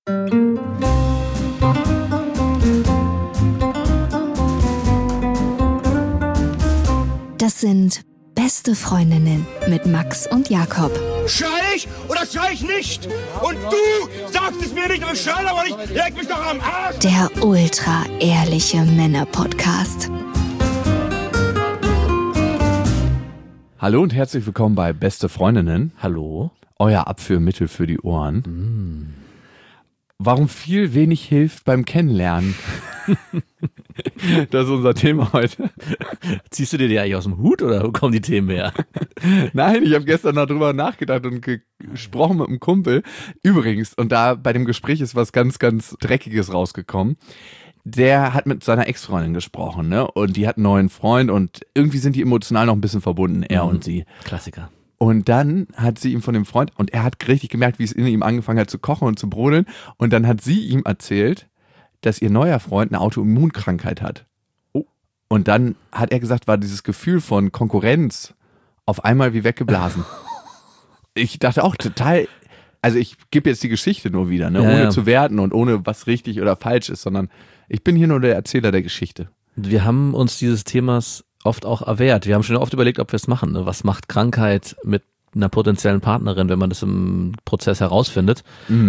Das sind Beste Freundinnen mit Max und Jakob. Schrei ich oder schrei ich nicht? Und du sagst es mir nicht, aber schrei aber nicht. Leg mich doch am Arsch. Der ultra-ehrliche Männer-Podcast. Hallo und herzlich willkommen bei Beste Freundinnen. Hallo. Euer Abführmittel für die Ohren. Warum viel wenig hilft beim Kennenlernen? Das ist unser Thema heute. Ziehst du dir die eigentlich aus dem Hut oder wo kommen die Themen her? Nein, ich habe gestern noch drüber nachgedacht und gesprochen mit einem Kumpel. Übrigens, und da bei dem Gespräch ist was ganz, ganz Dreckiges rausgekommen. Der hat mit seiner Ex-Freundin gesprochen, ne? Und die hat einen neuen Freund und irgendwie sind die emotional noch ein bisschen verbunden, er und sie. Klassiker. Und dann hat sie ihm von dem Freund, und er hat richtig gemerkt, wie es in ihm angefangen hat zu kochen und zu brodeln. Und dann hat sie ihm erzählt, dass ihr neuer Freund eine Autoimmunkrankheit hat. Oh. Und dann hat er gesagt, war dieses Gefühl von Konkurrenz auf einmal wie weggeblasen. Ich dachte auch total, also ich gebe jetzt die Geschichte nur wieder, ne? Ohne zu werten und ohne was richtig oder falsch ist, sondern ich bin hier nur der Erzähler der Geschichte. Wir haben uns dieses Themas oft auch erwehrt. Wir haben schon oft überlegt, ob wir es machen. Ne? Was macht Krankheit mit einer potenziellen Partnerin, wenn man das im Prozess herausfindet?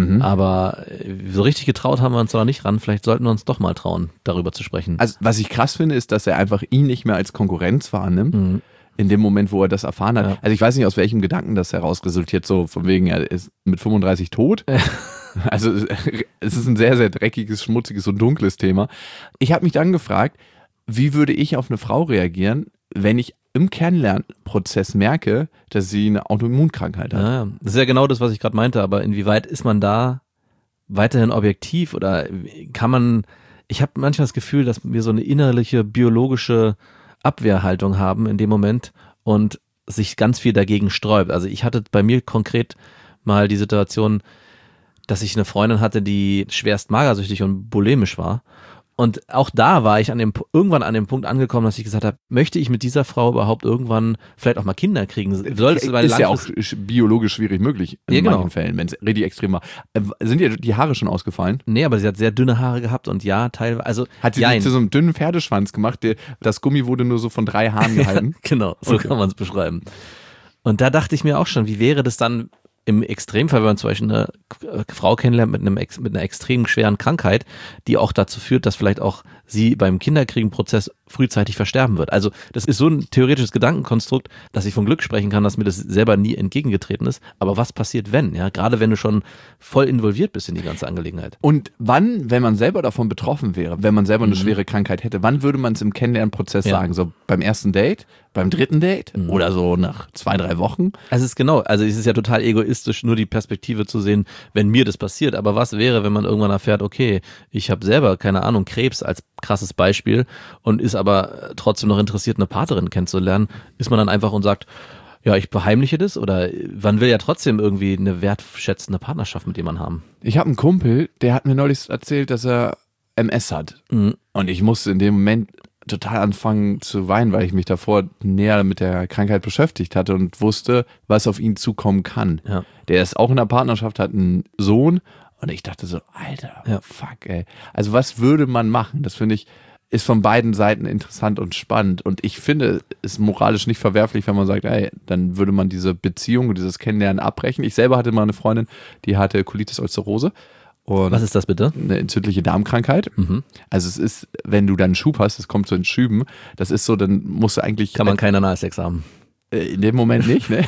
Aber so richtig getraut haben wir uns da nicht ran. Vielleicht sollten wir uns doch mal trauen, darüber zu sprechen. Also was ich krass finde, ist, dass er einfach ihn nicht mehr als Konkurrenz wahrnimmt. In dem Moment, wo er das erfahren hat. Ja. Also ich weiß nicht, aus welchem Gedanken das heraus resultiert, so von wegen, er ist mit 35 tot. Also es ist ein sehr, sehr dreckiges, schmutziges und dunkles Thema. Ich habe mich dann gefragt, wie würde ich auf eine Frau reagieren, wenn ich im Kennenlernprozess merke, dass sie eine Autoimmunkrankheit hat? Ja, das ist ja genau das, was ich gerade meinte, aber inwieweit ist man da weiterhin objektiv oder kann man, ich habe manchmal das Gefühl, dass wir so eine innerliche, biologische Abwehrhaltung haben in dem Moment und sich ganz viel dagegen sträubt. Also ich hatte bei mir konkret mal die Situation, dass ich eine Freundin hatte, die schwerst magersüchtig und bulimisch war. Und auch da war ich irgendwann an dem Punkt angekommen, dass ich gesagt habe, möchte ich mit dieser Frau überhaupt irgendwann vielleicht auch mal Kinder kriegen? Ist ja auch biologisch schwierig möglich in manchen Fällen, wenn es richtig extrem war. Sind dir die Haare schon ausgefallen? Nee, aber sie hat sehr dünne Haare gehabt und ja, teilweise. Also, hat sie zu so einem dünnen Pferdeschwanz gemacht? Das Gummi wurde nur so von 3 Haaren gehalten? Genau, so kann man es beschreiben. Und da dachte ich mir auch schon, wie wäre das dann im Extremfall, wenn man zum Beispiel eine Frau kennenlernt mit einer extrem schweren Krankheit, die auch dazu führt, dass vielleicht auch sie beim Kinderkriegenprozess frühzeitig versterben wird. Also das ist so ein theoretisches Gedankenkonstrukt, dass ich von Glück sprechen kann, dass mir das selber nie entgegengetreten ist. Aber was passiert, wenn? Ja, gerade wenn du schon voll involviert bist in die ganze Angelegenheit. Und wann, wenn man selber davon betroffen wäre, wenn man selber eine schwere Krankheit hätte, wann würde man es im Kennenlernprozess sagen? So beim ersten Date? Beim dritten Date? Oder so nach 2-3 Wochen? Also es ist ja total egoistisch, nur die Perspektive zu sehen, wenn mir das passiert. Aber was wäre, wenn man irgendwann erfährt, okay, ich habe selber, keine Ahnung, Krebs als krasses Beispiel und ist aber trotzdem noch interessiert, eine Partnerin kennenzulernen, ist man dann einfach und sagt, ja, ich beheimliche das? Oder man will ja trotzdem irgendwie eine wertschätzende Partnerschaft mit jemandem haben. Ich habe einen Kumpel, der hat mir neulich erzählt, dass er MS hat. Und ich musste in dem Moment total anfangen zu weinen, weil ich mich davor näher mit der Krankheit beschäftigt hatte und wusste, was auf ihn zukommen kann. Ja. Der ist auch in einer Partnerschaft, hat einen Sohn und ich dachte so, Alter, fuck, ey. Also was würde man machen? Das finde ich, ist von beiden Seiten interessant und spannend und ich finde, es ist moralisch nicht verwerflich, wenn man sagt, ey, dann würde man diese Beziehung und dieses Kennenlernen abbrechen. Ich selber hatte mal eine Freundin, die hatte Colitis ulcerosa. Und was ist das bitte? Eine entzündliche Darmkrankheit. Also es ist, wenn du dann einen Schub hast, das kommt so in Schüben, das ist so, dann musst du eigentlich... Kann man keinen Analsex haben? In dem Moment nicht, ne?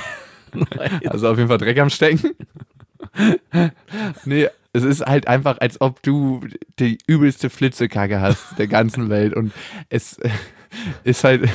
Also auf jeden Fall Dreck am Stecken. Nee, es ist halt einfach, als ob du die übelste Flitzekacke hast der ganzen Welt und es ist halt...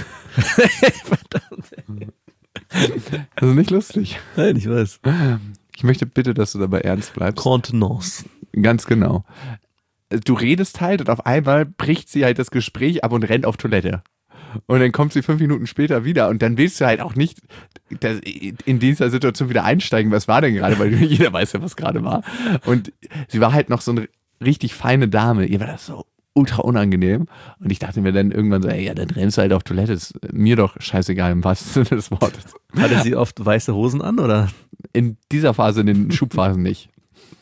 Das ist nicht lustig. Nein, ich weiß. Ich möchte bitte, dass du dabei ernst bleibst. Kontenance. Ganz genau. Du redest halt und auf einmal bricht sie halt das Gespräch ab und rennt auf Toilette. Und dann kommt sie 5 Minuten später wieder und dann willst du halt auch nicht in dieser Situation wieder einsteigen, was war denn gerade, weil jeder weiß ja, was gerade war. Und sie war halt noch so eine richtig feine Dame. Ihr war das so ultra unangenehm. Und ich dachte mir dann irgendwann so, ey, ja, dann rennst du halt auf Toilette. Ist mir doch scheißegal, im wahrsten Sinne des Wortes. Hatte sie oft weiße Hosen an, oder? In dieser Phase, in den Schubphasen nicht.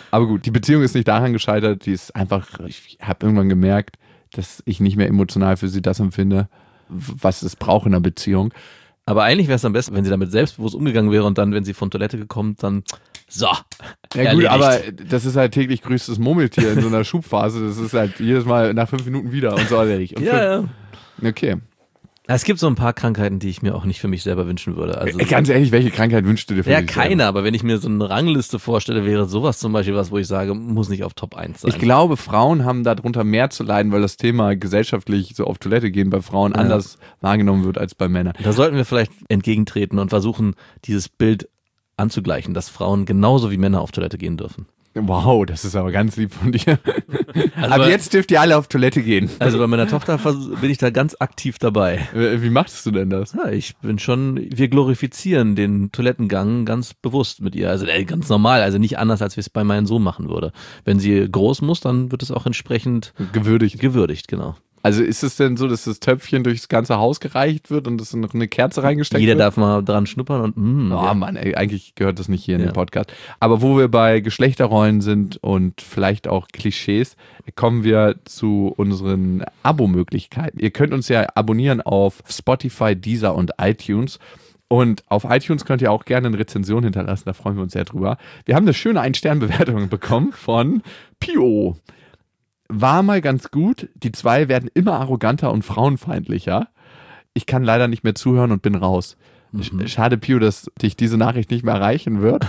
Aber gut, die Beziehung ist nicht daran gescheitert, die ist einfach, ich habe irgendwann gemerkt, dass ich nicht mehr emotional für sie das empfinde, was es braucht in einer Beziehung. Aber eigentlich wäre es am besten, wenn sie damit selbstbewusst umgegangen wäre und dann, wenn sie von Toilette gekommen, dann so. Ja gut, aber das ist halt täglich grüßtes Murmeltier in so einer Schubphase. Das ist halt jedes Mal nach 5 Minuten wieder und so erledigt. Ja. Okay. Es gibt so ein paar Krankheiten, die ich mir auch nicht für mich selber wünschen würde. Also ganz ehrlich, welche Krankheit wünschst du dir für dich keine, selber? aber wenn ich mir so eine Rangliste vorstelle, wäre sowas zum Beispiel was, wo ich sage, muss nicht auf Top 1 sein. Ich glaube, Frauen haben darunter mehr zu leiden, weil das Thema gesellschaftlich so auf Toilette gehen bei Frauen anders wahrgenommen wird als bei Männern. Da sollten wir vielleicht entgegentreten und versuchen, dieses Bild anzugleichen, dass Frauen genauso wie Männer auf Toilette gehen dürfen. Wow, das ist aber ganz lieb von dir. Also aber jetzt dürft ihr alle auf Toilette gehen. Also bei meiner Tochter bin ich da ganz aktiv dabei. Wie machst du denn das? Ja, wir glorifizieren den Toilettengang ganz bewusst mit ihr. Also ganz normal, also nicht anders, als wir es bei meinem Sohn machen würde. Wenn sie groß muss, dann wird es auch entsprechend gewürdigt, genau. Also ist es denn so, dass das Töpfchen durchs ganze Haus gereicht wird und es in eine Kerze reingesteckt Jeder wird? darf mal dran schnuppern und Mann, ey, eigentlich gehört das nicht hier in den Podcast. Aber wo wir bei Geschlechterrollen sind und vielleicht auch Klischees, kommen wir zu unseren Abo-Möglichkeiten. Ihr könnt uns ja abonnieren auf Spotify, Deezer und iTunes. Und auf iTunes könnt ihr auch gerne eine Rezension hinterlassen, da freuen wir uns sehr drüber. Wir haben eine schöne 1-Stern-Bewertung bekommen von Pio. War mal ganz gut. Die 2 werden immer arroganter und frauenfeindlicher. Ich kann leider nicht mehr zuhören und bin raus. Schade, Pio, dass dich diese Nachricht nicht mehr erreichen wird.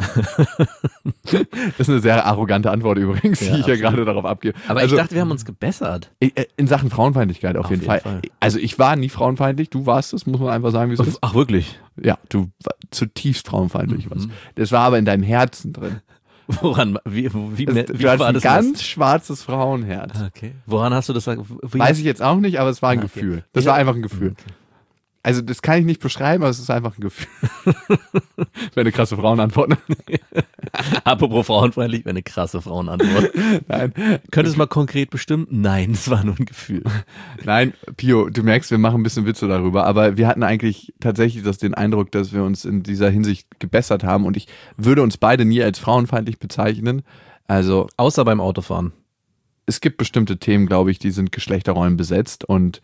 Das ist eine sehr arrogante Antwort übrigens, die ich ja gerade darauf abgebe. Aber ich dachte, wir haben uns gebessert. In Sachen Frauenfeindlichkeit auf jeden Fall. Also ich war nie frauenfeindlich, du warst es, muss man einfach sagen, wie es ist. Ach, wirklich? Ja, du war zutiefst frauenfeindlich warst. Das war aber in deinem Herzen drin. Woran? Wie du war hast ein das? ganz schwarzes Frauenherz. Okay. Woran hast du das? Weiß ich jetzt auch nicht, aber es war ein Gefühl. Das war einfach ein Gefühl. Okay. Also das kann ich nicht beschreiben, aber es ist einfach ein Gefühl. Wäre eine krasse Frauenantwort. Apropos frauenfeindlich, wäre eine krasse Frauenantwort. Nein. Könntest du mal konkret bestimmen? Nein, es war nur ein Gefühl. Nein, Pio, du merkst, wir machen ein bisschen Witze darüber, aber wir hatten eigentlich tatsächlich den Eindruck, dass wir uns in dieser Hinsicht gebessert haben und ich würde uns beide nie als frauenfeindlich bezeichnen. Also außer beim Autofahren. Es gibt bestimmte Themen, glaube ich, die sind Geschlechterrollen besetzt und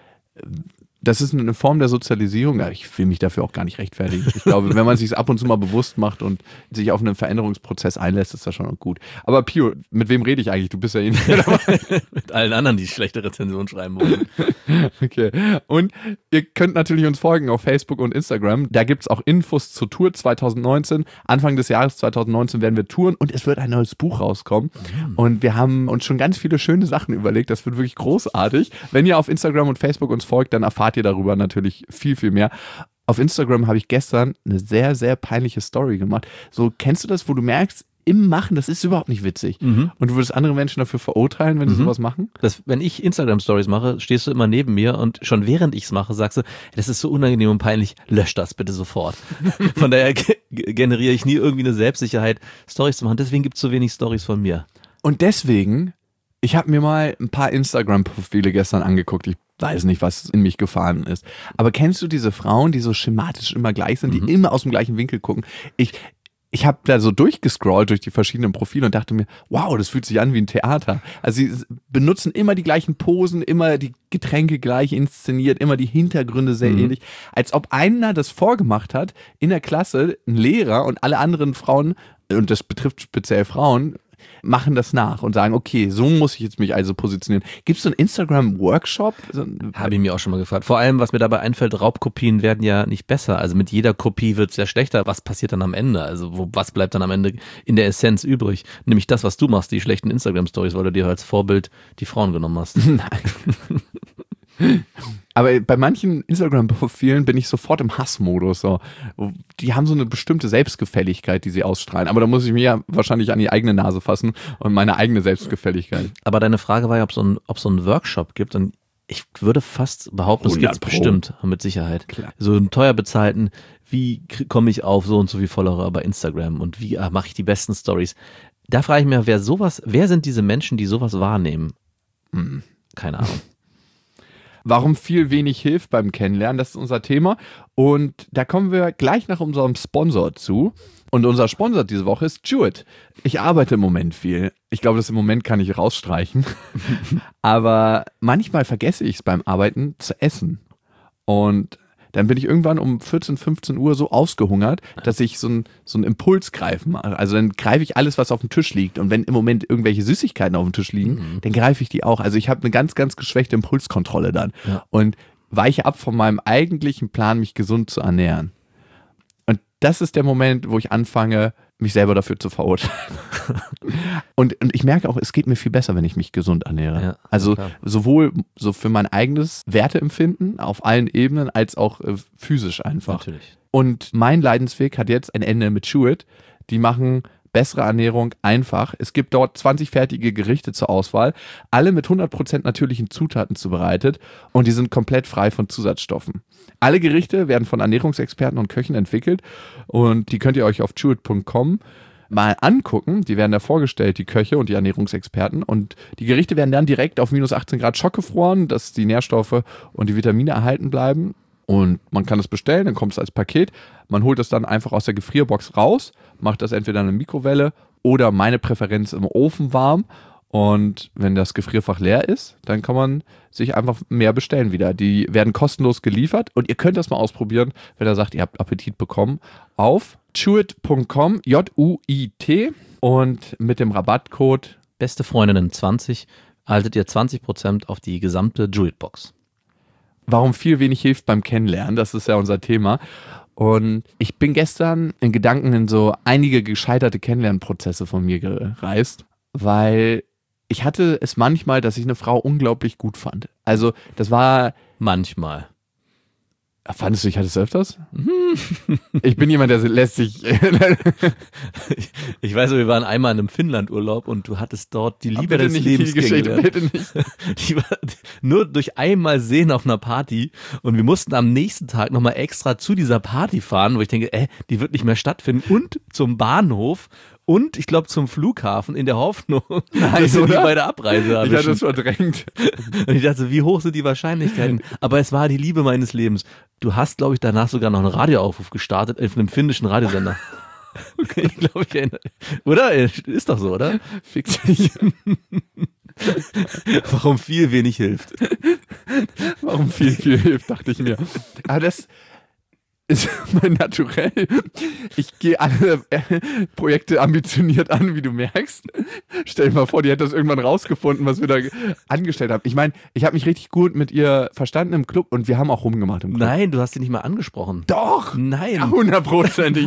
das ist eine Form der Sozialisierung. Ich will mich dafür auch gar nicht rechtfertigen. Ich glaube, wenn man sich es ab und zu mal bewusst macht und sich auf einen Veränderungsprozess einlässt, ist das schon gut. Aber Pio, mit wem rede ich eigentlich? Du bist ja eh nicht mehr dabei. Mit allen anderen, die schlechte Rezensionen schreiben wollen. Okay. Und ihr könnt natürlich uns folgen auf Facebook und Instagram. Da gibt es auch Infos zur Tour 2019. Anfang des Jahres 2019 werden wir touren und es wird ein neues Buch rauskommen. Und wir haben uns schon ganz viele schöne Sachen überlegt. Das wird wirklich großartig. Wenn ihr auf Instagram und Facebook uns folgt, dann erfahrt ihr darüber natürlich viel, viel mehr. Auf Instagram habe ich gestern eine sehr, sehr peinliche Story gemacht. So, kennst du das, wo du merkst, im Machen, das ist überhaupt nicht witzig. Und du würdest andere Menschen dafür verurteilen, wenn sie sowas machen? Wenn ich Instagram-Stories mache, stehst du immer neben mir und schon während ich es mache, sagst du, das ist so unangenehm und peinlich, lösch das bitte sofort. Von daher generiere ich nie irgendwie eine Selbstsicherheit, Stories zu machen. Deswegen gibt es so wenig Stories von mir. Und deswegen, ich habe mir mal ein paar Instagram-Profile gestern angeguckt. Ich weiß nicht, was in mich gefahren ist. Aber kennst du diese Frauen, die so schematisch immer gleich sind, die immer aus dem gleichen Winkel gucken? Ich habe da so durchgescrollt durch die verschiedenen Profile und dachte mir, wow, das fühlt sich an wie ein Theater. Also sie benutzen immer die gleichen Posen, immer die Getränke gleich inszeniert, immer die Hintergründe sehr ähnlich. Als ob einer das vorgemacht hat in der Klasse, ein Lehrer und alle anderen Frauen, und das betrifft speziell Frauen, machen das nach und sagen, okay, so muss ich jetzt mich also positionieren. Gibt es so einen Instagram-Workshop? Habe ich mir auch schon mal gefragt. Vor allem, was mir dabei einfällt, Raubkopien werden ja nicht besser. Also mit jeder Kopie wird es ja schlechter. Was passiert dann am Ende? Also was bleibt dann am Ende in der Essenz übrig? Nämlich das, was du machst, die schlechten Instagram-Stories, weil du dir als Vorbild die Frauen genommen hast. Nein. Aber bei manchen Instagram-Profilen bin ich sofort im Hassmodus. So. Die haben so eine bestimmte Selbstgefälligkeit, die sie ausstrahlen. Aber da muss ich mir ja wahrscheinlich an die eigene Nase fassen und meine eigene Selbstgefälligkeit. Aber deine Frage war ja, ob so ein Workshop gibt. Und ich würde fast behaupten, es gibt es bestimmt, mit Sicherheit. Klar. So einen teuer bezahlten, wie komme ich auf so und so viel Follower bei Instagram und wie mache ich die besten Stories? Da frage ich mich, wer sind diese Menschen, die sowas wahrnehmen? Keine Ahnung. Warum viel wenig hilft beim Kennenlernen, das ist unser Thema. Und da kommen wir gleich nach unserem Sponsor zu. Und unser Sponsor diese Woche ist Chewit. Ich arbeite im Moment viel. Ich glaube, das im Moment kann ich rausstreichen. Aber manchmal vergesse ich es beim Arbeiten zu essen. Und dann bin ich irgendwann um 14, 15 Uhr so ausgehungert, dass ich so einen Impuls greifen mache. Also dann greife ich alles, was auf dem Tisch liegt. Und wenn im Moment irgendwelche Süßigkeiten auf dem Tisch liegen, dann greife ich die auch. Also ich habe eine ganz, ganz geschwächte Impulskontrolle dann. Ja. Und weiche ab von meinem eigentlichen Plan, mich gesund zu ernähren. Und das ist der Moment, wo ich anfange, mich selber dafür zu verurteilen. Und ich merke auch, es geht mir viel besser, wenn ich mich gesund ernähre. Ja, also sowohl so für mein eigenes Werteempfinden auf allen Ebenen, als auch physisch einfach. Natürlich. Und mein Leidensweg hat jetzt ein Ende mit Chewit. Die machen bessere Ernährung einfach. Es gibt dort 20 fertige Gerichte zur Auswahl, alle mit 100% natürlichen Zutaten zubereitet und die sind komplett frei von Zusatzstoffen. Alle Gerichte werden von Ernährungsexperten und Köchen entwickelt und die könnt ihr euch auf chewit.com mal angucken. Die werden da vorgestellt, die Köche und die Ernährungsexperten, und die Gerichte werden dann direkt auf minus 18 Grad schockgefroren, dass die Nährstoffe und die Vitamine erhalten bleiben. Und man kann es bestellen, dann kommt es als Paket. Man holt es dann einfach aus der Gefrierbox raus, macht das entweder in der Mikrowelle oder meine Präferenz im Ofen warm. Und wenn das Gefrierfach leer ist, dann kann man sich einfach mehr bestellen wieder. Die werden kostenlos geliefert und ihr könnt das mal ausprobieren, wenn ihr sagt, ihr habt Appetit bekommen, auf chewit.com, Juit, und mit dem Rabattcode BesteFreundinnen20 erhaltet ihr 20% auf die gesamte Chewit-Box. Warum viel wenig hilft beim Kennenlernen, das ist ja unser Thema. Und ich bin gestern in Gedanken in so einige gescheiterte Kennenlernprozesse von mir gereist, weil ich hatte es manchmal, dass ich eine Frau unglaublich gut fand. Also das war... Manchmal. Fandest du, ich hatte es öfters? Ich bin jemand, der lässt sich... Ich weiß, wir waren einmal in einem Finnland-Urlaub und du hattest dort die Liebe des Lebens kennengelernt. Bitte nicht. Die war nur durch einmal sehen auf einer Party und wir mussten am nächsten Tag nochmal extra zu dieser Party fahren, wo ich denke, die wird nicht mehr stattfinden, und zum Bahnhof und ich glaube zum Flughafen in der Hoffnung, dass wir die bei der Abreise haben. Ich hatte das verdrängt. Und ich dachte, wie hoch sind die Wahrscheinlichkeiten? Aber es war die Liebe meines Lebens. Du hast, glaube ich, danach sogar noch einen Radioaufruf gestartet auf einem finnischen Radiosender. Okay, ich glaube, ich erinnere. Oder? Ist doch so, oder? Fix dich. Warum viel wenig hilft. Warum viel hilft, dachte ich mir. Aber das ist mein Naturell. Ich gehe alle Projekte ambitioniert an, wie du merkst. Stell dir mal vor, die hätte das irgendwann rausgefunden, was wir da angestellt haben. Ich meine, ich habe mich richtig gut mit ihr verstanden im Club und wir haben auch rumgemacht im Club. Nein, du hast sie nicht mal angesprochen. Doch! Nein. Ja, 100%.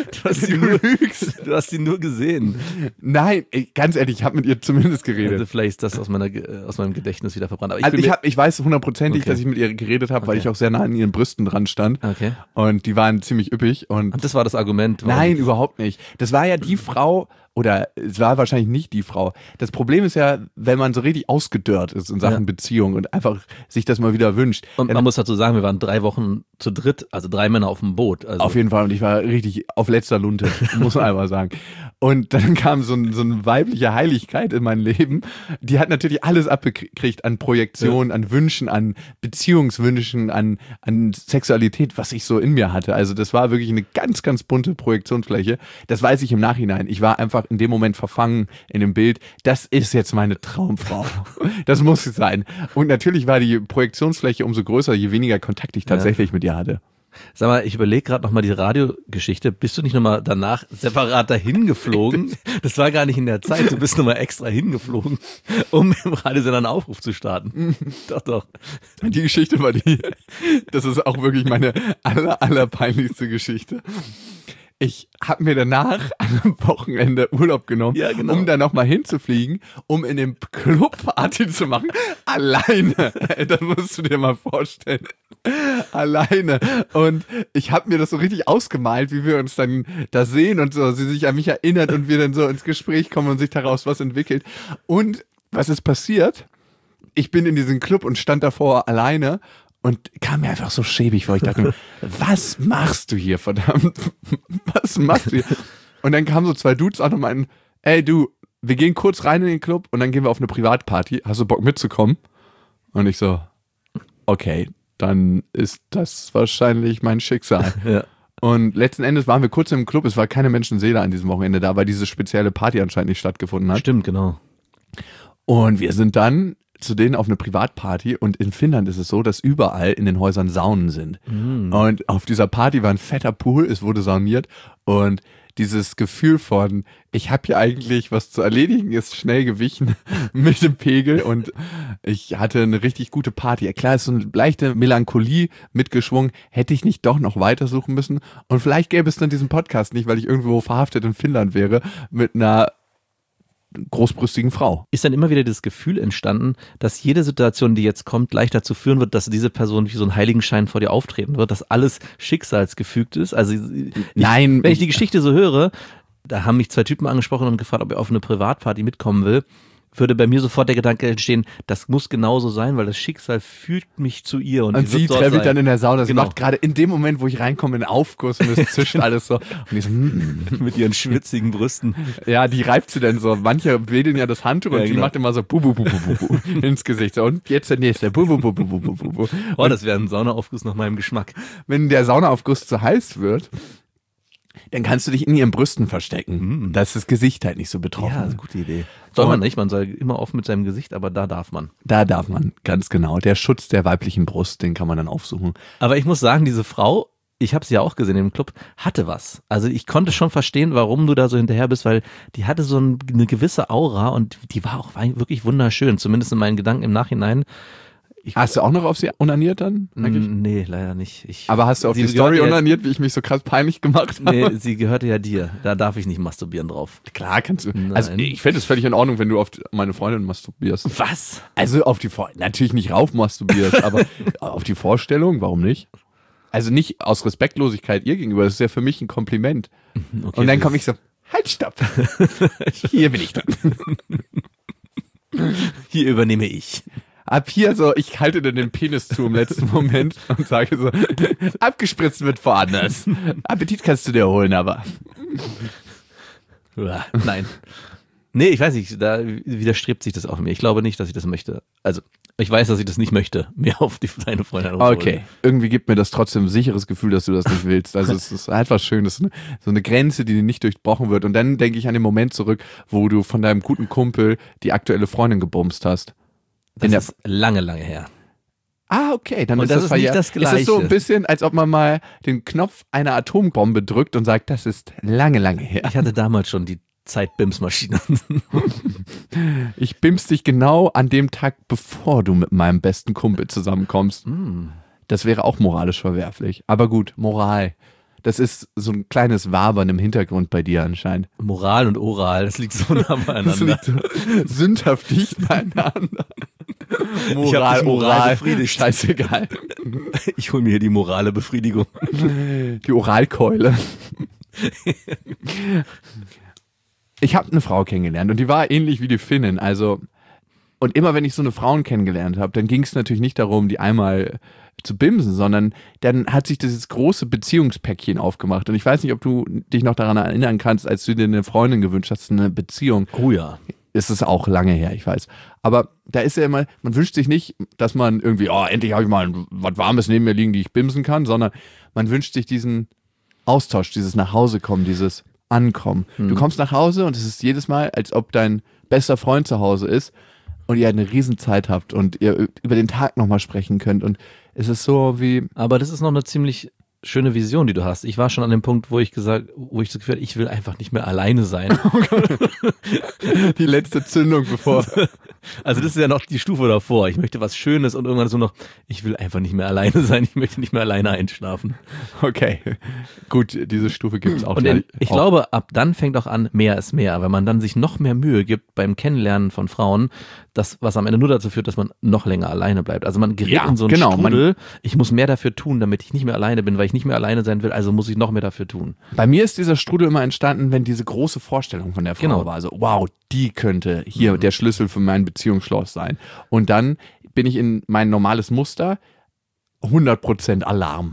Du hast sie nur gesehen. Nein, ganz ehrlich, ich habe mit ihr zumindest geredet. Also vielleicht ist das aus meinem Gedächtnis wieder verbrannt. Aber ich weiß 100%, dass ich mit ihr geredet habe, weil ich auch sehr nah an ihren Brüsten dran stand. Okay. Und die waren ziemlich üppig. Und das war das Argument? Nein, überhaupt nicht. Das war ja die Frau, oder es war wahrscheinlich nicht die Frau. Das Problem ist ja, wenn man so richtig ausgedörrt ist in Sachen Beziehung und einfach sich das mal wieder wünscht. Und man muss dazu sagen, wir waren 3 Wochen zu dritt, also 3 Männer auf dem Boot. Also auf jeden Fall, und ich war richtig auf letzter Lunte, muss man einfach sagen. Und dann kam so eine weibliche Heiligkeit in mein Leben, die hat natürlich alles abgekriegt an Projektionen, an Wünschen, an Beziehungswünschen, an Sexualität, was ich so in mir hatte. Also das war wirklich eine ganz, ganz bunte Projektionsfläche. Das weiß ich im Nachhinein. Ich war einfach in dem Moment verfangen in dem Bild. Das ist jetzt meine Traumfrau. Das muss es sein. Und natürlich war die Projektionsfläche umso größer, je weniger Kontakt ich tatsächlich mit ihr hatte. Sag mal, ich überlege gerade nochmal die Radiogeschichte. Bist du nicht nochmal danach separat dahin geflogen? Das war gar nicht in der Zeit. Du bist nochmal extra hingeflogen, um im Radiosender einen Aufruf zu starten. Doch. Die Geschichte war das ist auch wirklich meine allerpeinlichste Geschichte. Ich habe mir danach am Wochenende Urlaub genommen, um da nochmal hinzufliegen, um in dem Club Party zu machen. Alleine. Das musst du dir mal vorstellen. Alleine. Und ich habe mir das so richtig ausgemalt, wie wir uns dann da sehen und so, sie sich an mich erinnert und wir dann so ins Gespräch kommen und sich daraus was entwickelt. Und was ist passiert? Ich bin in diesem Club und stand davor alleine. Und kam mir einfach so schäbig vor. Ich dachte mir, was machst du hier, verdammt? Was machst du hier? Und dann kamen so 2 Dudes an und meinten, ey du, wir gehen kurz rein in den Club und dann gehen wir auf eine Privatparty. Hast du Bock mitzukommen? Und ich so, okay, dann ist das wahrscheinlich mein Schicksal. Ja. Und letzten Endes waren wir kurz im Club, es war keine Menschenseele an diesem Wochenende da, weil diese spezielle Party anscheinend nicht stattgefunden hat. Stimmt, genau. Und wir sind dann zu denen auf eine Privatparty und in Finnland ist es so, dass überall in den Häusern Saunen sind. Und auf dieser Party war ein fetter Pool, es wurde sauniert und dieses Gefühl von, ich habe hier eigentlich was zu erledigen, ist schnell gewichen mit dem Pegel und ich hatte eine richtig gute Party. Ja, klar, ist so eine leichte Melancholie mitgeschwungen, hätte ich nicht doch noch weitersuchen müssen und vielleicht gäbe es dann diesen Podcast nicht, weil ich irgendwo verhaftet in Finnland wäre mit einer großbrüstigen Frau. Ist dann immer wieder das Gefühl entstanden, dass jede Situation, die jetzt kommt, gleich dazu führen wird, dass diese Person wie so ein Heiligenschein vor dir auftreten wird, dass alles schicksalsgefügt ist. Also Nein. Wenn ich die Geschichte so höre, da haben mich 2 Typen angesprochen und gefragt, ob er auf eine Privatparty mitkommen will, würde bei mir sofort der Gedanke entstehen, das muss genauso sein, weil das Schicksal führt mich zu ihr. Und sie treppelt dann in der Sauna. Sie Genau. macht gerade in dem Moment, wo ich reinkomme, einen Aufguss und es zischt alles so. Und ich so, mit ihren schwitzigen Brüsten. Ja, die reibt sie dann so. Manche wedeln ja das Handtuch und die genau. macht immer so bu, bu, bu, bu, bu, bu ins Gesicht. So, und jetzt der nächste. Bu, bu, bu, bu, bu, bu, bu. Oh, das wäre ein Saunaaufguss nach meinem Geschmack. Wenn der Saunaaufguss zu heiß wird, dann kannst du dich in ihren Brüsten verstecken. Da ist das Gesicht halt nicht so betroffen. Ja, das ist eine gute Idee. Soll man nicht, man soll immer offen mit seinem Gesicht, aber da darf man. Da darf man, ganz genau. Der Schutz der weiblichen Brust, den kann man dann aufsuchen. Aber ich muss sagen, diese Frau, ich habe sie ja auch gesehen im Club, hatte was. Also ich konnte schon verstehen, warum du da so hinterher bist, weil die hatte so eine gewisse Aura und die war auch wirklich wunderschön, zumindest in meinen Gedanken im Nachhinein. Hast du auch noch auf sie onaniert dann? Nee, leider nicht. Aber hast du auf die Story onaniert, wie ich mich so krass peinlich gemacht habe? Nee, sie gehörte ja dir. Da darf ich nicht masturbieren drauf. Klar kannst du. Nein. Also ich finde es völlig in Ordnung, wenn du auf meine Freundin masturbierst. Was? Also auf die natürlich nicht rauf masturbierst, aber auf die Vorstellung, warum nicht? Also nicht aus Respektlosigkeit ihr gegenüber, das ist ja für mich ein Kompliment. Okay, und dann komme ich so, halt, stopp. Hier bin ich dann. Hier übernehme ich. Ab hier so, ich halte dann den Penis zu im letzten Moment und sage so, abgespritzt wird woanders. Appetit kannst du dir holen, aber. Nein. Nee, ich weiß nicht, da widerstrebt sich das auch mir. Ich glaube nicht, dass ich das möchte. Also, ich weiß, dass ich das nicht möchte, mir auf deine Freundin aufholen. Okay, irgendwie gibt mir das trotzdem ein sicheres Gefühl, dass du das nicht willst. Also es ist einfach schön, das ist so eine Grenze, die nicht durchbrochen wird. Und dann denke ich an den Moment zurück, wo du von deinem guten Kumpel die aktuelle Freundin gebumst hast. Das ist lange, lange her. Ah, okay, dann Und ist das nicht das Gleiche. Ist es so ein bisschen, als ob man mal den Knopf einer Atombombe drückt und sagt, das ist lange, lange her. Ich hatte damals schon die Zeit-Bims-Maschine. Ich bims dich genau an dem Tag, bevor du mit meinem besten Kumpel zusammenkommst. Das wäre auch moralisch verwerflich. Aber gut, Moral. Das ist so ein kleines Wabern im Hintergrund bei dir anscheinend. Moral und Oral, das liegt so nah beieinander. Das liegt so sündhaft dicht beieinander. Ich hab dich moral befriedigt. Scheißegal. Ich hole mir hier die morale Befriedigung. Die Oralkeule. Ich habe eine Frau kennengelernt und die war ähnlich wie die Finnin. Also, und immer wenn ich so eine Frau kennengelernt habe, dann ging es natürlich nicht darum, die einmal zu bimsen, sondern dann hat sich dieses große Beziehungspäckchen aufgemacht. Und ich weiß nicht, ob du dich noch daran erinnern kannst, als du dir eine Freundin gewünscht hast, eine Beziehung. Oh ja. Ist es auch lange her, ich weiß. Aber da ist ja immer, man wünscht sich nicht, dass man irgendwie, oh, endlich habe ich mal was Warmes neben mir liegen, die ich bimsen kann, sondern man wünscht sich diesen Austausch, dieses Nachhausekommen, dieses Ankommen. Du kommst nach Hause und es ist jedes Mal, als ob dein bester Freund zu Hause ist und ihr eine Riesenzeit habt und ihr über den Tag nochmal sprechen könnt und es ist so wie... Aber das ist noch eine ziemlich schöne Vision, die du hast. Ich war schon an dem Punkt, wo ich das Gefühl hatte, ich will einfach nicht mehr alleine sein. Die letzte Zündung bevor... Also das ist ja noch die Stufe davor. Ich möchte was Schönes und irgendwann so noch, ich will einfach nicht mehr alleine sein, ich möchte nicht mehr alleine einschlafen. Okay, gut, diese Stufe gibt es auch. Und ich glaube, ab dann fängt auch an, mehr ist mehr, weil man dann sich noch mehr Mühe gibt beim Kennenlernen von Frauen, das, was am Ende nur dazu führt, dass man noch länger alleine bleibt. Also man gerät in so einen Strudel, ich muss mehr dafür tun, damit ich nicht mehr alleine bin, weil ich nicht mehr alleine sein will, also muss ich noch mehr dafür tun. Bei mir ist dieser Strudel immer entstanden, wenn diese große Vorstellung von der Frau war. Also, wow, die könnte hier der Schlüssel für mein Beziehungsschloss sein. Und dann bin ich in mein normales Muster, 100% Alarm.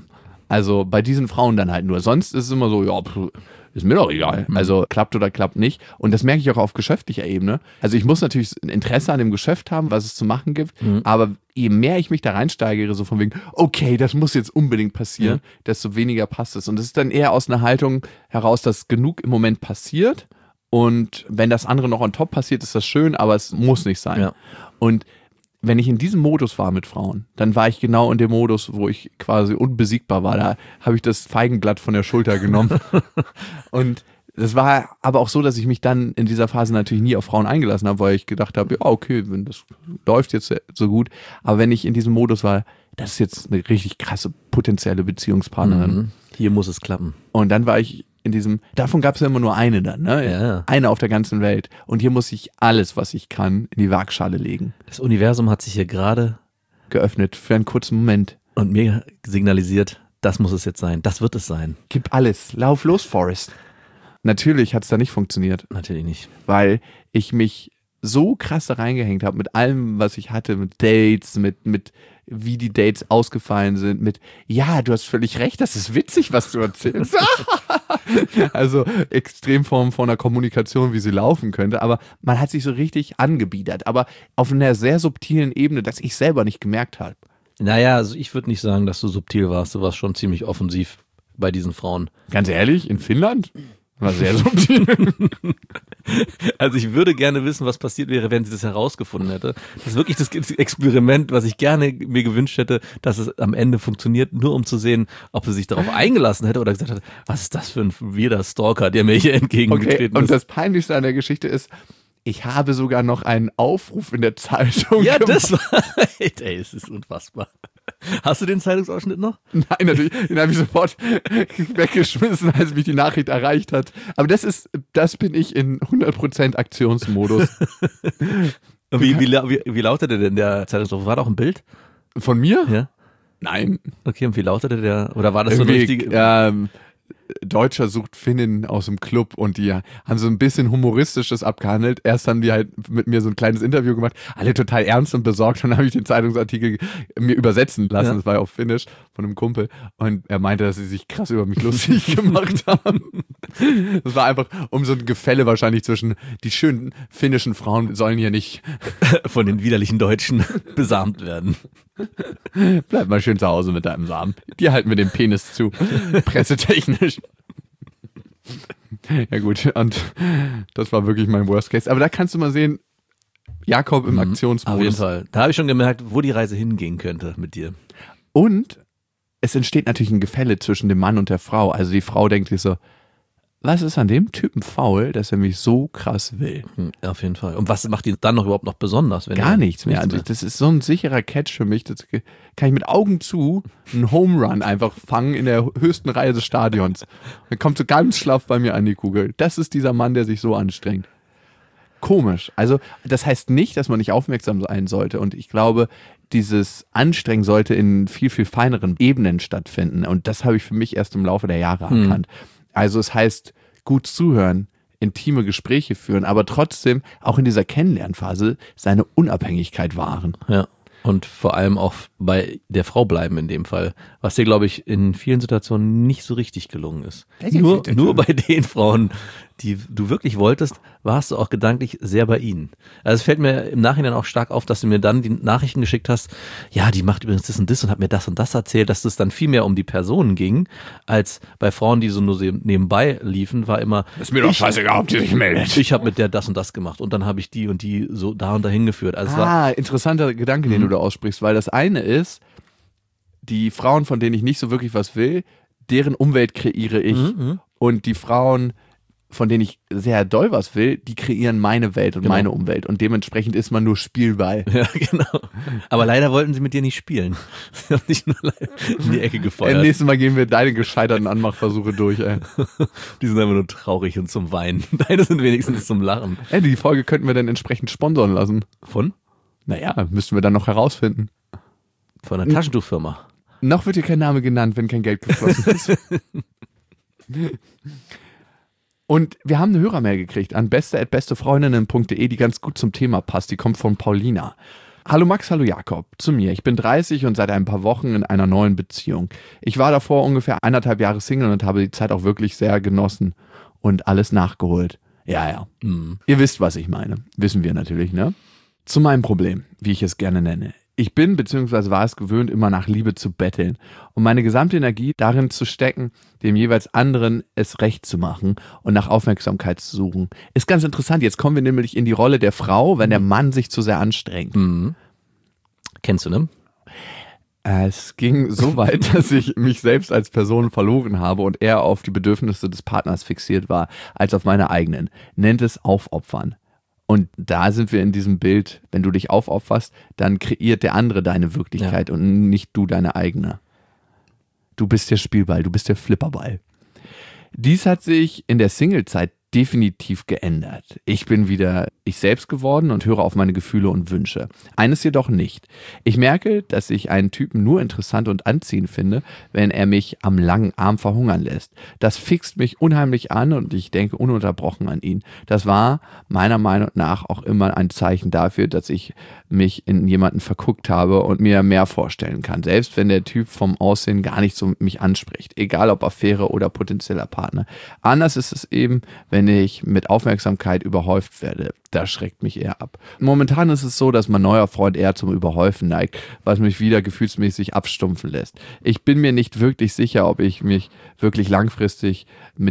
Also bei diesen Frauen dann halt nur. Sonst ist es immer so, ja, ist mir doch egal. Also klappt oder klappt nicht. Und das merke ich auch auf geschäftlicher Ebene. Also ich muss natürlich ein Interesse an dem Geschäft haben, was es zu machen gibt. Aber je mehr ich mich da reinsteigere, so von wegen, okay, das muss jetzt unbedingt passieren, desto weniger passt es. Und es ist dann eher aus einer Haltung heraus, dass genug im Moment passiert. Und wenn das andere noch on top passiert, ist das schön, aber es muss nicht sein. Ja. Und wenn ich in diesem Modus war mit Frauen, dann war ich genau in dem Modus, wo ich quasi unbesiegbar war. Da habe ich das Feigenblatt von der Schulter genommen. Und das war aber auch so, dass ich mich dann in dieser Phase natürlich nie auf Frauen eingelassen habe, weil ich gedacht habe, ja, okay, wenn das läuft jetzt so gut. Aber wenn ich in diesem Modus war, das ist jetzt eine richtig krasse potenzielle Beziehungspartnerin. Hier muss es klappen. Und dann war ich in diesem, davon gab es ja immer nur eine dann, ne? Ja. Eine auf der ganzen Welt. Und hier muss ich alles, was ich kann, in die Waagschale legen. Das Universum hat sich hier gerade Geöffnet für einen kurzen Moment. und mir signalisiert, das muss es jetzt sein, das wird es sein. Gib alles, lauf los, Forrest. Natürlich hat es da nicht funktioniert, Natürlich nicht. weil ich mich so krass da reingehängt habe mit allem, was ich hatte, mit Dates, mit wie die Dates ausgefallen sind, mit, ja, du hast völlig recht, das ist witzig, was du erzählst. Also Extremform von einer Kommunikation, wie sie laufen könnte, aber man hat sich so richtig angebiedert, aber auf einer sehr subtilen Ebene, dass ich selber nicht gemerkt habe. Naja, also ich würde nicht sagen, dass du subtil warst, du warst schon ziemlich offensiv bei diesen Frauen. Ganz ehrlich, in Finnland war sehr subtil. Also ich würde gerne wissen, was passiert wäre, wenn sie das herausgefunden hätte. Das ist wirklich das Experiment, was ich gerne mir gewünscht hätte, dass es am Ende funktioniert, nur um zu sehen, ob sie sich darauf eingelassen hätte oder gesagt hat, was ist das für ein weirder Stalker, der mir hier entgegengetreten Und ist. das Peinlichste an der Geschichte ist, ich habe sogar noch einen Aufruf in der Zeitung Ja, gemacht. das war, ey, es ist unfassbar. Hast du den Zeitungsausschnitt noch? Nein, natürlich, den habe ich sofort weggeschmissen, als mich die Nachricht erreicht hat. Aber das bin ich in 100% Aktionsmodus. Wie lautete denn der Zeitungsaufruf? War da auch ein Bild? Von mir? Ja. Nein. Okay, und wie lautete der? Oder war das so eine richtige? Deutscher sucht Finnin aus dem Club und die haben so ein bisschen Humoristisches abgehandelt. Erst haben die halt mit mir so ein kleines Interview gemacht, alle total ernst und besorgt. Und dann habe ich den Zeitungsartikel mir übersetzen lassen, das war ja auf Finnisch von einem Kumpel. Und er meinte, dass sie sich krass über mich lustig gemacht haben. Das war einfach um so ein Gefälle wahrscheinlich zwischen, die schönen finnischen Frauen sollen hier nicht Von den widerlichen Deutschen besamt werden. Bleib mal schön zu Hause mit deinem Samen. Die halten mir den Penis zu. Pressetechnisch. Ja gut, und das war wirklich mein Worst Case. Aber da kannst du mal sehen, Jakob im Aktionsmodus. Auf jeden Fall. Da habe ich schon gemerkt, wo die Reise hingehen könnte mit dir. Und es entsteht natürlich ein Gefälle zwischen dem Mann und der Frau. Also die Frau denkt sich so, was ist an dem Typen faul, dass er mich so krass will? Auf jeden Fall. Und was macht ihn dann noch überhaupt noch besonders? Wenn Gar nichts mehr. Also das ist so ein sicherer Catch für mich. Das kann ich mit Augen zu einen Home Run einfach fangen in der höchsten Reihe des Stadions. Dann kommt so ganz schlaff bei mir an die Kugel. Das ist dieser Mann, der sich so anstrengt. Komisch. Also das heißt nicht, dass man nicht aufmerksam sein sollte. Und ich glaube, dieses Anstrengen sollte in viel, viel feineren Ebenen stattfinden. Und das habe ich für mich erst im Laufe der Jahre erkannt. Also es heißt, gut zuhören, intime Gespräche führen, aber trotzdem auch in dieser Kennenlernphase seine Unabhängigkeit wahren. Ja. Und vor allem auch bei der Frau bleiben in dem Fall, was dir, glaube ich, in vielen Situationen nicht so richtig gelungen ist. Nur bei den Frauen, die du wirklich wolltest, warst du auch gedanklich sehr bei ihnen. Also es fällt mir im Nachhinein auch stark auf, dass du mir dann die Nachrichten geschickt hast, ja, die macht übrigens das und hat mir das und das erzählt, dass es dann viel mehr um die Personen ging, als bei Frauen, die so nur nebenbei liefen, war immer, Ist mir doch scheißegal, ob die sich meldet. ich habe mit der das und das gemacht und dann habe ich die und die so da und dahin geführt. Also es war, Interessanter Gedanke, den du da aussprichst, weil das eine ist, die Frauen, von denen ich nicht so wirklich was will, deren Umwelt kreiere ich und die Frauen, von denen ich sehr doll was will, die kreieren meine Welt und meine Umwelt und dementsprechend ist man nur Spielball. ja, genau. Aber leider wollten sie mit dir nicht spielen. Sie haben dich nur in die Ecke gefeuert. Nächstes Mal gehen wir deine gescheiterten Anmachversuche durch, ey. Die sind einfach nur traurig und zum Weinen. Deine sind wenigstens zum Lachen. Ey, die Folge könnten wir dann entsprechend sponsern lassen. Von? Naja, müssten wir dann noch herausfinden. Von einer Taschentuchfirma. Noch wird hier kein Name genannt, wenn kein Geld geflossen ist. Und wir haben eine Hörermail gekriegt an beste@bestefreundinnen.de, die ganz gut zum Thema passt. Die kommt von Paulina. Hallo Max, hallo Jakob. Zu mir. Ich bin 30 und seit ein paar Wochen in einer neuen Beziehung. Ich war davor ungefähr 1,5 Jahre Single und habe die Zeit auch wirklich sehr genossen und alles nachgeholt. Ja. Ihr wisst, was ich meine. Wissen wir natürlich, ne? Zu meinem Problem, wie ich es gerne nenne. Ich bin bzw. war es gewöhnt, immer nach Liebe zu betteln und meine gesamte Energie darin zu stecken, dem jeweils anderen es recht zu machen und nach Aufmerksamkeit zu suchen. Ist ganz interessant, jetzt kommen wir nämlich in die Rolle der Frau, wenn der Mann sich zu sehr anstrengt. Kennst du, ne? Es ging so weit, dass ich mich selbst als Person verloren habe und eher auf die Bedürfnisse des Partners fixiert war, als auf meine eigenen. Nennt es Aufopfern. Und da sind wir in diesem Bild, wenn du dich aufopferst, dann kreiert der andere deine Wirklichkeit und nicht du deine eigene. Du bist der Spielball, du bist der Flipperball. Dies hat sich in der Singlezeit definitiv geändert. Ich bin wieder ich selbst geworden und höre auf meine Gefühle und Wünsche. Eines jedoch nicht. Ich merke, dass ich einen Typen nur interessant und anziehend finde, wenn er mich am langen Arm verhungern lässt. Das fixt mich unheimlich an und ich denke ununterbrochen an ihn. Das war meiner Meinung nach auch immer ein Zeichen dafür, dass ich mich in jemanden verguckt habe und mir mehr vorstellen kann. Selbst wenn der Typ vom Aussehen gar nicht so mich anspricht. Egal ob Affäre oder potenzieller Partner. Anders ist es eben, wenn ich mit Aufmerksamkeit überhäuft werde. Das schreckt mich eher ab. Momentan ist es so, dass mein neuer Freund eher zum Überhäufen neigt, was mich wieder gefühlsmäßig abstumpfen lässt. Ich bin mir nicht wirklich sicher, ob ich mich wirklich langfristig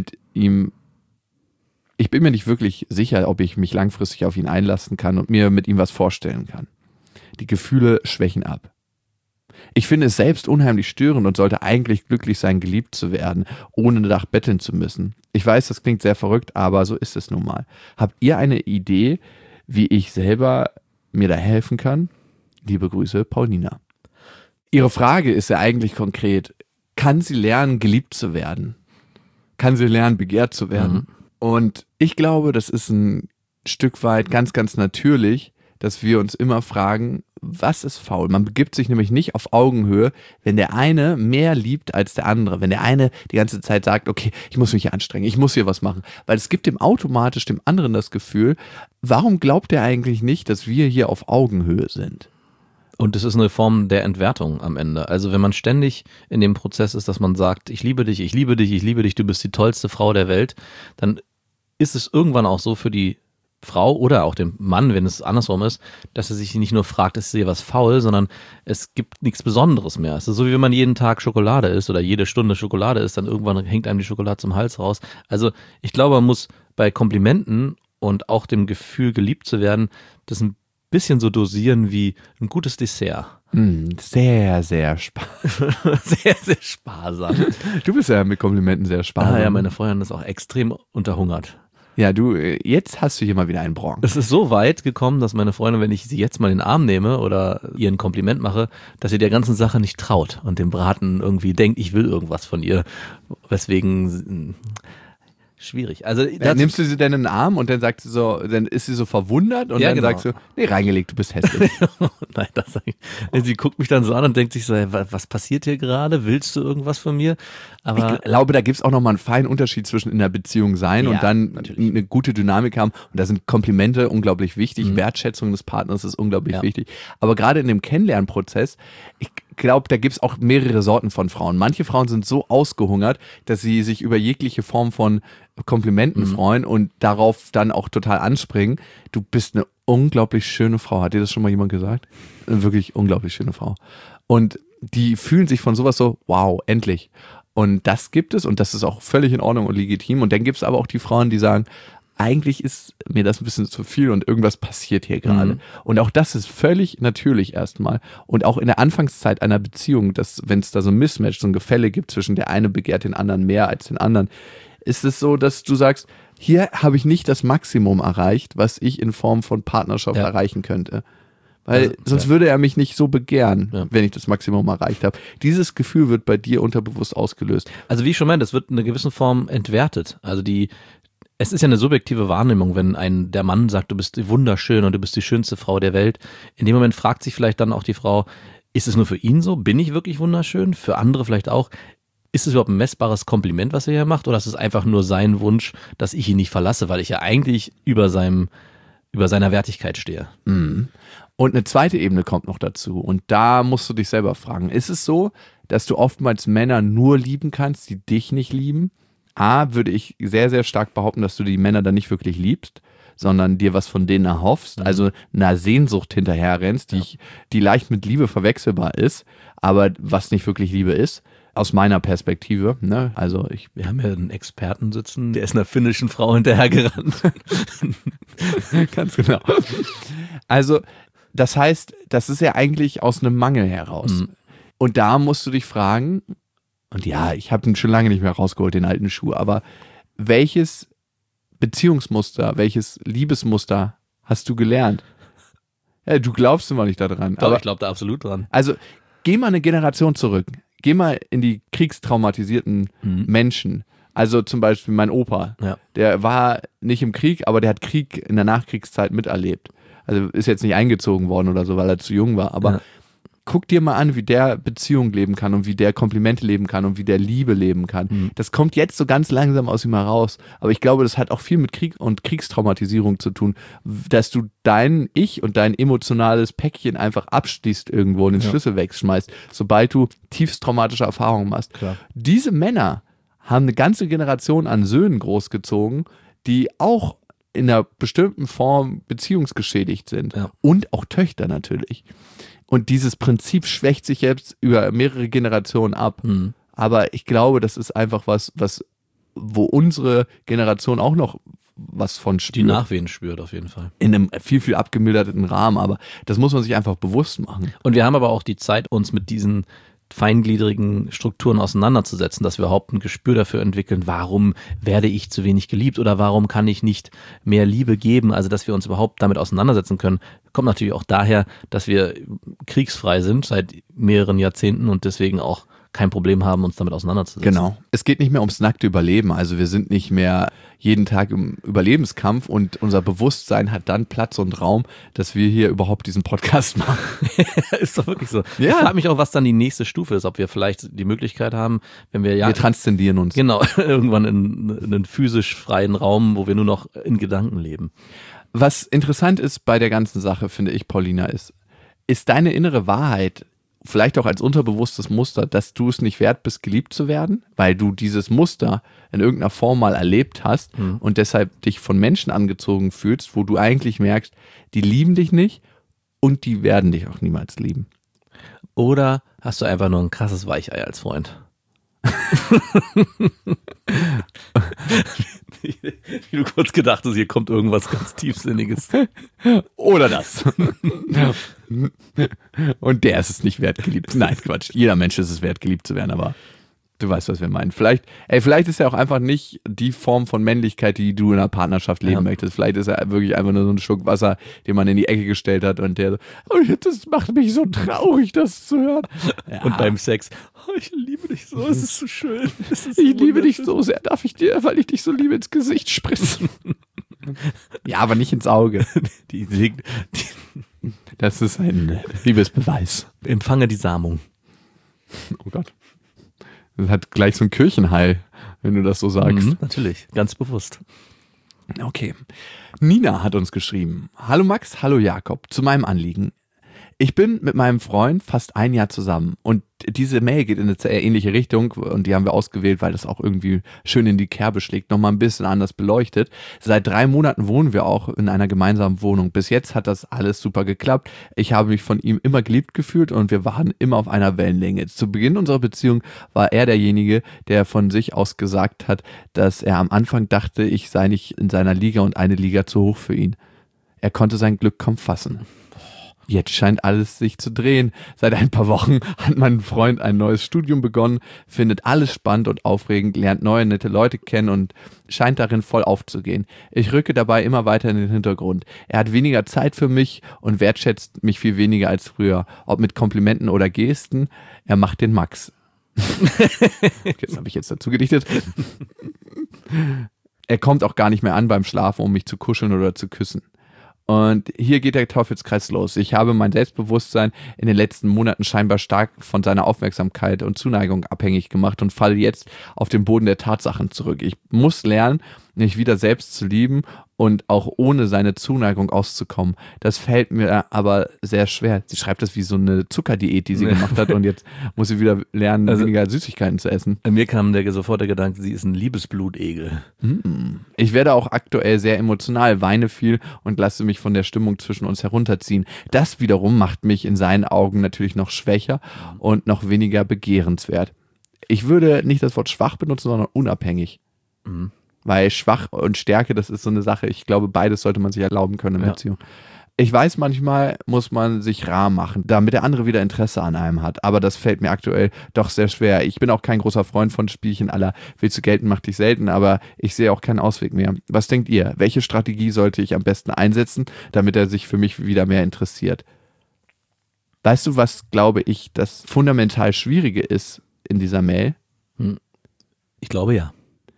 auf ihn einlassen kann und mir mit ihm was vorstellen kann. Die Gefühle schwächen ab. Ich finde es selbst unheimlich störend und sollte eigentlich glücklich sein, geliebt zu werden, ohne danach betteln zu müssen. Ich weiß, das klingt sehr verrückt, aber so ist es nun mal. Habt ihr eine Idee, wie ich selber mir da helfen kann? Liebe Grüße, Paulina. Ihre Frage ist ja eigentlich konkret. Kann sie lernen, geliebt zu werden? Kann sie lernen, begehrt zu werden? Und ich glaube, das ist ein Stück weit ganz, ganz natürlich, dass wir uns immer fragen, was ist faul? Man begibt sich nämlich nicht auf Augenhöhe, wenn der eine mehr liebt als der andere. Wenn der eine die ganze Zeit sagt, okay, ich muss mich hier anstrengen, ich muss hier was machen. Weil es gibt dem automatisch dem anderen das Gefühl, warum glaubt er eigentlich nicht, dass wir hier auf Augenhöhe sind? Und es ist eine Form der Entwertung am Ende. Also wenn man ständig in dem Prozess ist, dass man sagt, ich liebe dich, ich liebe dich, ich liebe dich, du bist die tollste Frau der Welt, dann ist es irgendwann auch so für die Frau oder auch dem Mann, wenn es andersrum ist, dass er sich nicht nur fragt, ist hier was faul, sondern es gibt nichts Besonderes mehr. Es ist so, wie wenn man jeden Tag Schokolade isst oder jede Stunde Schokolade isst, dann irgendwann hängt einem die Schokolade zum Hals raus. Also ich glaube, man muss bei Komplimenten und auch dem Gefühl, geliebt zu werden, das ein bisschen so dosieren wie ein gutes Dessert. Sehr, sehr sparsam. Sehr, sehr sparsam. Du bist ja mit Komplimenten sehr sparsam. Ja, meine Freundin ist auch extrem unterhungert. Ja, jetzt hast du hier mal wieder einen Bronx. Es ist so weit gekommen, dass meine Freundin, wenn ich sie jetzt mal in den Arm nehme oder ihr ein Kompliment mache, dass sie der ganzen Sache nicht traut und dem Braten irgendwie denkt, ich will irgendwas von ihr. Weswegen schwierig. Also nimmst du sie denn in den Arm und dann sagt sie so, dann ist sie so verwundert und dann sagst du, nee, reingelegt, du bist hässlich. Nein, das sag ich. Sie guckt mich dann so an und denkt sich so, was passiert hier gerade? Willst du irgendwas von mir? Aber ich glaube, da gibt es auch nochmal einen feinen Unterschied zwischen in der Beziehung sein und dann natürlich eine gute Dynamik haben. Und da sind Komplimente unglaublich wichtig, Wertschätzung des Partners ist unglaublich wichtig. Aber gerade in dem Kennenlernprozess, ich glaube, da gibt es auch mehrere Sorten von Frauen. Manche Frauen sind so ausgehungert, dass sie sich über jegliche Form von Komplimenten freuen und darauf dann auch total anspringen. Du bist eine unglaublich schöne Frau. Hat dir das schon mal jemand gesagt? Eine wirklich unglaublich schöne Frau. Und die fühlen sich von sowas so, wow, endlich. Und das gibt es und das ist auch völlig in Ordnung und legitim. Und dann gibt es aber auch die Frauen, die sagen, eigentlich ist mir das ein bisschen zu viel und irgendwas passiert hier gerade. Und auch das ist völlig natürlich erstmal. Und auch in der Anfangszeit einer Beziehung, dass, wenn es da so ein Mismatch, so ein Gefälle gibt zwischen der eine begehrt den anderen mehr als den anderen, ist es so, dass du sagst, hier habe ich nicht das Maximum erreicht, was ich in Form von Partnerschaft erreichen könnte. Weil sonst würde er mich nicht so begehren, wenn ich das Maximum erreicht habe. Dieses Gefühl wird bei dir unterbewusst ausgelöst. Also wie ich schon meinte, das wird in einer gewissen Form entwertet. Also es ist ja eine subjektive Wahrnehmung, wenn der Mann sagt, du bist wunderschön und du bist die schönste Frau der Welt. In dem Moment fragt sich vielleicht dann auch die Frau, ist es nur für ihn so? Bin ich wirklich wunderschön? Für andere vielleicht auch. Ist es überhaupt ein messbares Kompliment, was er hier macht? Oder ist es einfach nur sein Wunsch, dass ich ihn nicht verlasse, weil ich ja eigentlich über seiner Wertigkeit stehe? Und eine zweite Ebene kommt noch dazu. Und da musst du dich selber fragen, ist es so, dass du oftmals Männer nur lieben kannst, die dich nicht lieben? A, würde ich sehr, sehr stark behaupten, dass du die Männer dann nicht wirklich liebst, sondern dir was von denen erhoffst, also einer Sehnsucht hinterher rennst, die leicht mit Liebe verwechselbar ist, aber was nicht wirklich Liebe ist, aus meiner Perspektive. Ne? Also wir haben ja einen Experten sitzen, der ist einer finnischen Frau hinterhergerannt. Ganz genau. Also das heißt, das ist ja eigentlich aus einem Mangel heraus. Und da musst du dich fragen, und ja, ich habe ihn schon lange nicht mehr rausgeholt, den alten Schuh, aber welches Beziehungsmuster, welches Liebesmuster hast du gelernt? Ja, du glaubst immer nicht daran. Doch, aber ich glaube da absolut dran. Also geh mal eine Generation zurück. Geh mal in die kriegstraumatisierten Menschen. Also zum Beispiel mein Opa. Ja. Der war nicht im Krieg, aber der hat Krieg in der Nachkriegszeit miterlebt. Also ist jetzt nicht eingezogen worden oder so, weil er zu jung war. Aber guck dir mal an, wie der Beziehung leben kann und wie der Komplimente leben kann und wie der Liebe leben kann. Das kommt jetzt so ganz langsam aus ihm heraus. Aber ich glaube, das hat auch viel mit Krieg und Kriegstraumatisierung zu tun, dass du dein Ich und dein emotionales Päckchen einfach abschließt irgendwo und den Schlüssel wegschmeißt, sobald du tiefst traumatische Erfahrungen machst. Klar. Diese Männer haben eine ganze Generation an Söhnen großgezogen, die auch in einer bestimmten Form beziehungsgeschädigt sind. Ja. Und auch Töchter natürlich. Und dieses Prinzip schwächt sich jetzt über mehrere Generationen ab. Aber ich glaube, das ist einfach wo unsere Generation auch noch was von spürt. Die Nachwehen spürt auf jeden Fall. In einem viel, viel abgemilderten Rahmen. Aber das muss man sich einfach bewusst machen. Und wir haben aber auch die Zeit, uns mit diesen feingliedrigen Strukturen auseinanderzusetzen, dass wir überhaupt ein Gespür dafür entwickeln, warum werde ich zu wenig geliebt oder warum kann ich nicht mehr Liebe geben, also dass wir uns überhaupt damit auseinandersetzen können, kommt natürlich auch daher, dass wir kriegsfrei sind seit mehreren Jahrzehnten und deswegen auch kein Problem haben, uns damit auseinanderzusetzen. Genau. Es geht nicht mehr ums nackte Überleben. Also wir sind nicht mehr jeden Tag im Überlebenskampf und unser Bewusstsein hat dann Platz und Raum, dass wir hier überhaupt diesen Podcast machen. Ist doch wirklich so. Ja. Ich frage mich auch, was dann die nächste Stufe ist, ob wir vielleicht die Möglichkeit haben, wenn wir Wir transzendieren uns. Genau, irgendwann in einen physisch freien Raum, wo wir nur noch in Gedanken leben. Was interessant ist bei der ganzen Sache, finde ich, Paulina, ist deine innere Wahrheit, vielleicht auch als unterbewusstes Muster, dass du es nicht wert bist, geliebt zu werden, weil du dieses Muster in irgendeiner Form mal erlebt hast und deshalb dich von Menschen angezogen fühlst, wo du eigentlich merkst, die lieben dich nicht und die werden dich auch niemals lieben. Oder hast du einfach nur ein krasses Weichei als Freund? Wie du kurz gedacht hast, hier kommt irgendwas ganz Tiefsinniges. Oder das. Und der ist es nicht wert, geliebt. Nein, Quatsch. Jeder Mensch ist es wert, geliebt zu werden, aber du weißt, was wir meinen. Vielleicht ist er auch einfach nicht die Form von Männlichkeit, die du in einer Partnerschaft leben möchtest. Vielleicht ist er wirklich einfach nur so ein Schluck Wasser, den man in die Ecke gestellt hat und der so, oh, das macht mich so traurig, das zu hören. Ja. Und beim Sex, oh, ich liebe dich so, es ist so schön. Ich liebe dich so sehr, darf ich dir, weil ich dich so liebe, ins Gesicht spritzen? Ja, aber nicht ins Auge. Das ist ein Liebesbeweis. Empfange die Samung. Oh Gott. Das hat gleich so ein Kirchenheil, wenn du das so sagst. Natürlich, ganz bewusst. Okay. Nina hat uns geschrieben. Hallo Max, hallo Jakob. Zu meinem Anliegen. Ich bin mit meinem Freund fast ein Jahr zusammen und diese Mail geht in eine sehr ähnliche Richtung und die haben wir ausgewählt, weil das auch irgendwie schön in die Kerbe schlägt, nochmal ein bisschen anders beleuchtet. Seit 3 Monaten wohnen wir auch in einer gemeinsamen Wohnung. Bis jetzt hat das alles super geklappt. Ich habe mich von ihm immer geliebt gefühlt und wir waren immer auf einer Wellenlänge. Zu Beginn unserer Beziehung war er derjenige, der von sich aus gesagt hat, dass er am Anfang dachte, ich sei nicht in seiner Liga und eine Liga zu hoch für ihn. Er konnte sein Glück kaum fassen. Jetzt scheint alles sich zu drehen. Seit ein paar Wochen hat mein Freund ein neues Studium begonnen, findet alles spannend und aufregend, lernt neue, nette Leute kennen und scheint darin voll aufzugehen. Ich rücke dabei immer weiter in den Hintergrund. Er hat weniger Zeit für mich und wertschätzt mich viel weniger als früher. Ob mit Komplimenten oder Gesten, er macht den Max. Das habe ich jetzt dazu gedichtet. Er kommt auch gar nicht mehr an beim Schlafen, um mich zu kuscheln oder zu küssen. Und hier geht der Teufelskreis los. Ich habe mein Selbstbewusstsein in den letzten Monaten scheinbar stark von seiner Aufmerksamkeit und Zuneigung abhängig gemacht und falle jetzt auf den Boden der Tatsachen zurück. Ich muss lernen, mich wieder selbst zu lieben und auch ohne seine Zuneigung auszukommen. Das fällt mir aber sehr schwer. Sie schreibt das wie so eine Zuckerdiät, die sie gemacht hat und jetzt muss sie wieder lernen, weniger Süßigkeiten zu essen. Mir kam sofort der Gedanke, sie ist ein Liebesblutegel. Ich werde auch aktuell sehr emotional, weine viel und lasse mich von der Stimmung zwischen uns herunterziehen. Das wiederum macht mich in seinen Augen natürlich noch schwächer und noch weniger begehrenswert. Ich würde nicht das Wort schwach benutzen, sondern unabhängig. Weil schwach und Stärke, das ist so eine Sache, ich glaube, beides sollte man sich erlauben können in der Beziehung. Ich weiß, manchmal muss man sich rar machen, damit der andere wieder Interesse an einem hat. Aber das fällt mir aktuell doch sehr schwer. Ich bin auch kein großer Freund von Spielchen aller willst du gelten, mach dich selten, aber ich sehe auch keinen Ausweg mehr. Was denkt ihr? Welche Strategie sollte ich am besten einsetzen, damit er sich für mich wieder mehr interessiert? Weißt du, was, glaube ich, das fundamental Schwierige ist in dieser Mail? Ich glaube ja.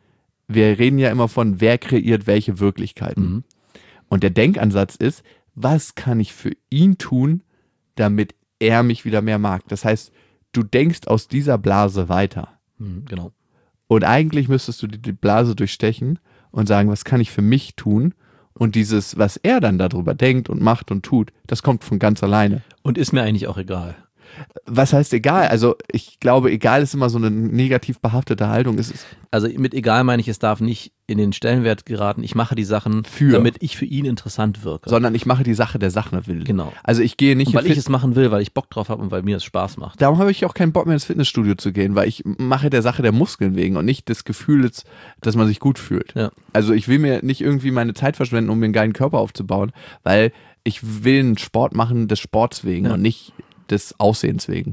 Wir reden ja immer von, wer kreiert welche Wirklichkeiten. Und der Denkansatz ist, was kann ich für ihn tun, damit er mich wieder mehr mag? Das heißt, du denkst aus dieser Blase weiter. Genau. Und eigentlich müsstest du die Blase durchstechen und sagen, was kann ich für mich tun? Und dieses, was er dann darüber denkt und macht und tut, das kommt von ganz alleine. Und ist mir eigentlich auch egal. Was heißt egal? Also ich glaube, egal ist immer so eine negativ behaftete Haltung. Also mit egal meine ich, es darf nicht in den Stellenwert geraten, ich mache die Sachen, damit ich für ihn interessant wirke. Sondern ich mache die Sache der Sache willen. Genau. Also ich gehe nicht... Und weil ich es machen will, weil ich Bock drauf habe und weil mir es Spaß macht. Darum habe ich auch keinen Bock mehr ins Fitnessstudio zu gehen, weil ich mache der Sache der Muskeln wegen und nicht des Gefühls, dass man sich gut fühlt. Ja. Also ich will mir nicht irgendwie meine Zeit verschwenden, um mir einen geilen Körper aufzubauen, weil ich will einen Sport machen des Sports wegen und nicht des Aussehens wegen.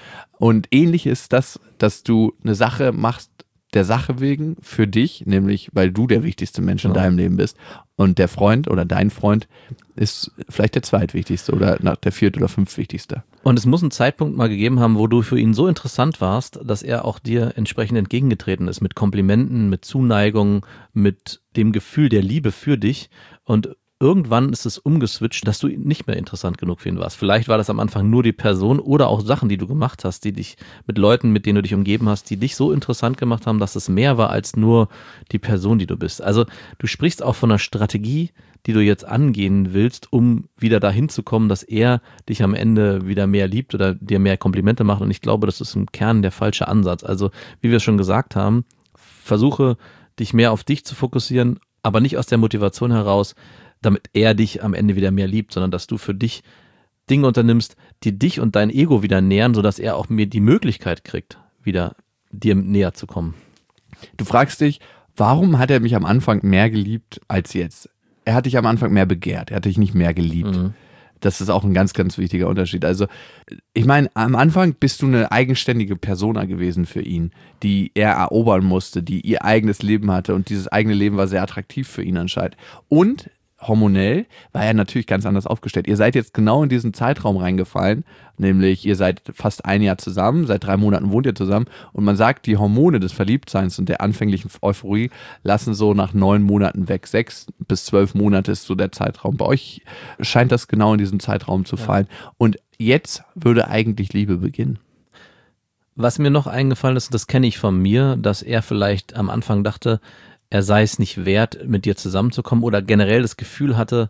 Und ähnlich ist das, dass du eine Sache machst der Sache wegen für dich, nämlich weil du der wichtigste Mensch in deinem Leben bist und der Freund oder dein Freund ist vielleicht der zweitwichtigste oder der viert- oder fünftwichtigste. Und es muss einen Zeitpunkt mal gegeben haben, wo du für ihn so interessant warst, dass er auch dir entsprechend entgegengetreten ist mit Komplimenten, mit Zuneigung, mit dem Gefühl der Liebe für dich und irgendwann ist es umgeswitcht, dass du nicht mehr interessant genug für ihn warst. Vielleicht war das am Anfang nur die Person oder auch Sachen, die du gemacht hast, die dich mit Leuten, mit denen du dich umgeben hast, die dich so interessant gemacht haben, dass es mehr war als nur die Person, die du bist. Also du sprichst auch von einer Strategie, die du jetzt angehen willst, um wieder dahin zu kommen, dass er dich am Ende wieder mehr liebt oder dir mehr Komplimente macht. Und ich glaube, das ist im Kern der falsche Ansatz. Also wie wir schon gesagt haben, versuche dich mehr auf dich zu fokussieren, aber nicht aus der Motivation heraus, damit er dich am Ende wieder mehr liebt, sondern dass du für dich Dinge unternimmst, die dich und dein Ego wieder nähern, sodass er auch mir die Möglichkeit kriegt, wieder dir näher zu kommen. Du fragst dich, warum hat er mich am Anfang mehr geliebt als jetzt? Er hat dich am Anfang mehr begehrt, er hat dich nicht mehr geliebt. Das ist auch ein ganz, ganz wichtiger Unterschied. Also ich meine, am Anfang bist du eine eigenständige Persona gewesen für ihn, die er erobern musste, die ihr eigenes Leben hatte und dieses eigene Leben war sehr attraktiv für ihn anscheinend. Und hormonell war er natürlich ganz anders aufgestellt. Ihr seid jetzt genau in diesen Zeitraum reingefallen, nämlich ihr seid fast ein Jahr zusammen, seit 3 Monaten wohnt ihr zusammen und man sagt, die Hormone des Verliebtseins und der anfänglichen Euphorie lassen so nach 9 Monaten weg. 6 bis 12 Monate ist so der Zeitraum. Bei euch scheint das genau in diesen Zeitraum zu fallen. Und jetzt würde eigentlich Liebe beginnen. Was mir noch eingefallen ist, das kenne ich von mir, dass er vielleicht am Anfang dachte, er sei es nicht wert, mit dir zusammenzukommen oder generell das Gefühl hatte,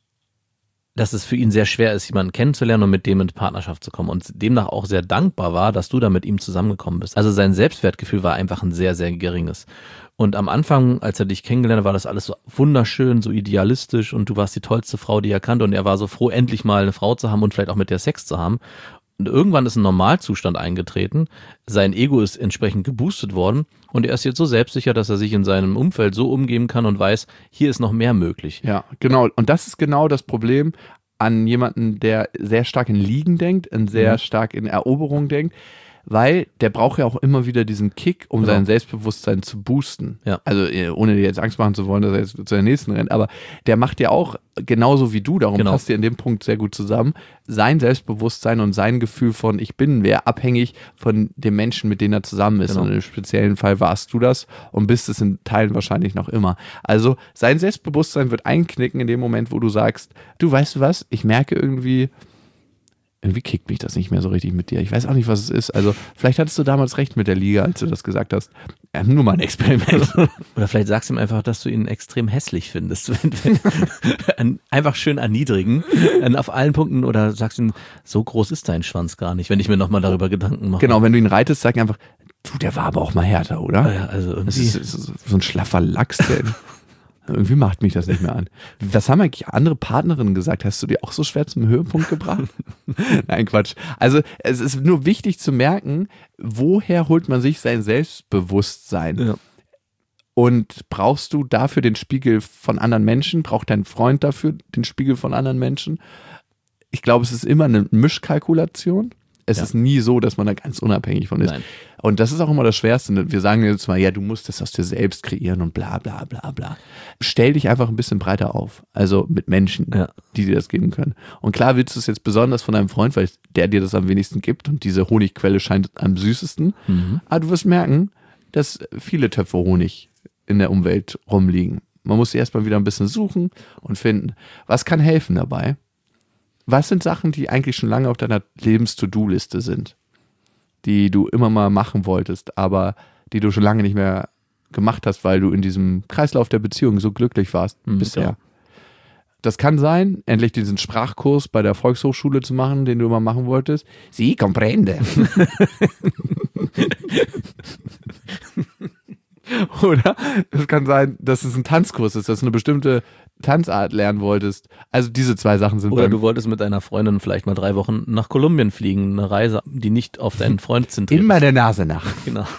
dass es für ihn sehr schwer ist, jemanden kennenzulernen und mit dem in Partnerschaft zu kommen und demnach auch sehr dankbar war, dass du da mit ihm zusammengekommen bist. Also sein Selbstwertgefühl war einfach ein sehr, sehr geringes. Und am Anfang, als er dich kennengelernt hat, war das alles so wunderschön, so idealistisch und du warst die tollste Frau, die er kannte und er war so froh, endlich mal eine Frau zu haben und vielleicht auch mit der Sex zu haben. Und irgendwann ist ein Normalzustand eingetreten, sein Ego ist entsprechend geboostet worden und er ist jetzt so selbstsicher, dass er sich in seinem Umfeld so umgeben kann und weiß, hier ist noch mehr möglich. Ja, genau. Und das ist genau das Problem an jemanden, der sehr stark in Liegen denkt, und sehr stark in Eroberung denkt, weil der braucht ja auch immer wieder diesen Kick, um sein Selbstbewusstsein zu boosten. Ja. Also ohne dir jetzt Angst machen zu wollen, dass er jetzt zu der nächsten rennt, aber der macht ja auch genauso wie du, darum passt ihr in dem Punkt sehr gut zusammen, sein Selbstbewusstsein und sein Gefühl von ich bin wer abhängig von dem Menschen, mit dem er zusammen ist. Und im speziellen Fall warst du das und bist es in Teilen wahrscheinlich noch immer. Also sein Selbstbewusstsein wird einknicken in dem Moment, wo du sagst, du weißt du was, ich merke irgendwie irgendwie kickt mich das nicht mehr so richtig mit dir. Ich weiß auch nicht, was es ist. Also vielleicht hattest du damals recht mit der Liga, als du das gesagt hast. Nur mal ein Experiment. Oder vielleicht sagst du ihm einfach, dass du ihn extrem hässlich findest. Einfach schön erniedrigen auf allen Punkten oder sagst ihm, so groß ist dein Schwanz gar nicht, wenn ich mir nochmal darüber Gedanken mache. Genau, wenn du ihn reitest, sag einfach, du, der war aber auch mal härter, oder? Ja, also irgendwie. Das ist so ein schlaffer Lachs, denn irgendwie macht mich das nicht mehr an. Was haben eigentlich andere Partnerinnen gesagt? Hast du die auch so schwer zum Höhepunkt gebracht? Nein, Quatsch. Also es ist nur wichtig zu merken, woher holt man sich sein Selbstbewusstsein? Ja. Und brauchst du dafür den Spiegel von anderen Menschen? Braucht dein Freund dafür den Spiegel von anderen Menschen? Ich glaube, es ist immer eine Mischkalkulation. Es ist nie so, dass man da ganz unabhängig von ist. Nein. Und das ist auch immer das Schwerste. Wir sagen jetzt mal, ja, du musst das aus dir selbst kreieren und bla bla bla bla. Stell dich einfach ein bisschen breiter auf. Also mit Menschen, die dir das geben können. Und klar willst du es jetzt besonders von deinem Freund, weil der dir das am wenigsten gibt und diese Honigquelle scheint am süßesten. Mhm. Aber du wirst merken, dass viele Töpfe Honig in der Umwelt rumliegen. Man muss sie erstmal wieder ein bisschen suchen und finden. Was kann helfen dabei? Was sind Sachen, die eigentlich schon lange auf deiner Lebens-To-Do-Liste sind, die du immer mal machen wolltest, aber die du schon lange nicht mehr gemacht hast, weil du in diesem Kreislauf der Beziehung so glücklich warst bisher? Ja. Das kann sein, endlich diesen Sprachkurs bei der Volkshochschule zu machen, den du immer machen wolltest. Sie comprende. Oder es kann sein, dass es ein Tanzkurs ist, dass du eine bestimmte Tanzart lernen wolltest. Also diese zwei Sachen sind. Oder du wolltest mit deiner Freundin vielleicht mal 3 Wochen nach Kolumbien fliegen, eine Reise, die nicht auf deinen Freund zentriert. Immer der Nase nach. Genau.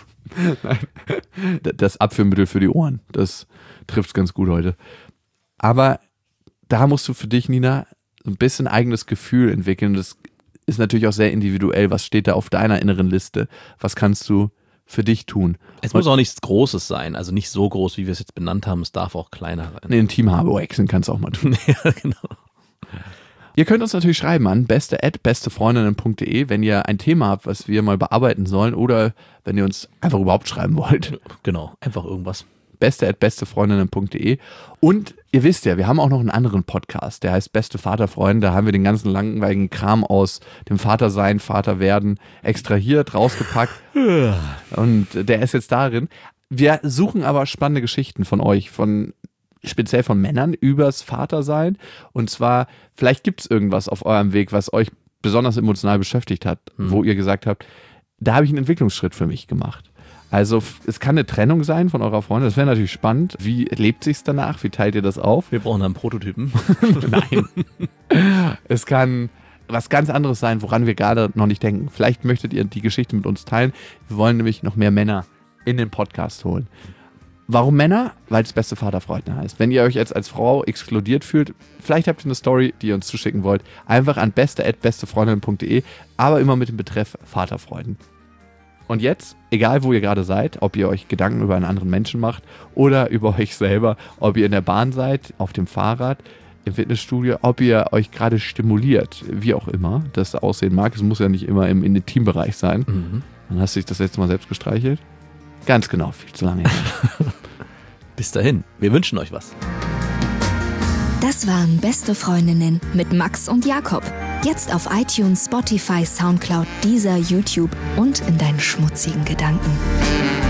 Das Abführmittel für die Ohren, das trifft es ganz gut heute. Aber da musst du für dich, Nina, so ein bisschen eigenes Gefühl entwickeln. Das ist natürlich auch sehr individuell. Was steht da auf deiner inneren Liste? Was kannst du für dich tun? Es muss auch nichts Großes sein, also nicht so groß, wie wir es jetzt benannt haben, es darf auch kleiner sein. Nee, ein Team-Habo-Exen kannst du auch mal tun. Ja, genau. Ihr könnt uns natürlich schreiben an beste@bestefreundinnen.de, wenn ihr ein Thema habt, was wir mal bearbeiten sollen oder wenn ihr uns einfach überhaupt schreiben wollt. Genau, einfach irgendwas. beste@bestefreundinnen.de. Und ihr wisst ja, wir haben auch noch einen anderen Podcast, der heißt Beste Vaterfreunde. Da haben wir den ganzen langweiligen Kram aus dem Vatersein, Vaterwerden extrahiert, rausgepackt. Und der ist jetzt darin. Wir suchen aber spannende Geschichten von euch, speziell von Männern übers Vatersein. Und zwar, vielleicht gibt es irgendwas auf eurem Weg, was euch besonders emotional beschäftigt hat, wo ihr gesagt habt, da habe ich einen Entwicklungsschritt für mich gemacht. Also es kann eine Trennung sein von eurer Freundin, das wäre natürlich spannend. Wie lebt sich's danach? Wie teilt ihr das auf? Wir brauchen einen Prototypen. Nein. Es kann was ganz anderes sein, woran wir gerade noch nicht denken. Vielleicht möchtet ihr die Geschichte mit uns teilen. Wir wollen nämlich noch mehr Männer in den Podcast holen. Warum Männer? Weil es Beste Vaterfreunde heißt. Wenn ihr euch jetzt als Frau exkludiert fühlt, vielleicht habt ihr eine Story, die ihr uns zuschicken wollt, einfach an beste@bestefreundinnen.de, aber immer mit dem Betreff Vaterfreuden. Und jetzt, egal wo ihr gerade seid, ob ihr euch Gedanken über einen anderen Menschen macht oder über euch selber, ob ihr in der Bahn seid, auf dem Fahrrad, im Fitnessstudio, ob ihr euch gerade stimuliert, wie auch immer das aussehen mag. Es muss ja nicht immer im Intimbereich sein. Mhm. Dann hast du dich das letzte Mal selbst gestreichelt. Ganz genau, viel zu lange. Bis dahin, wir wünschen euch was. Das waren Beste Freundinnen mit Max und Jakob. Jetzt auf iTunes, Spotify, Soundcloud, Deezer, YouTube und in deinen schmutzigen Gedanken.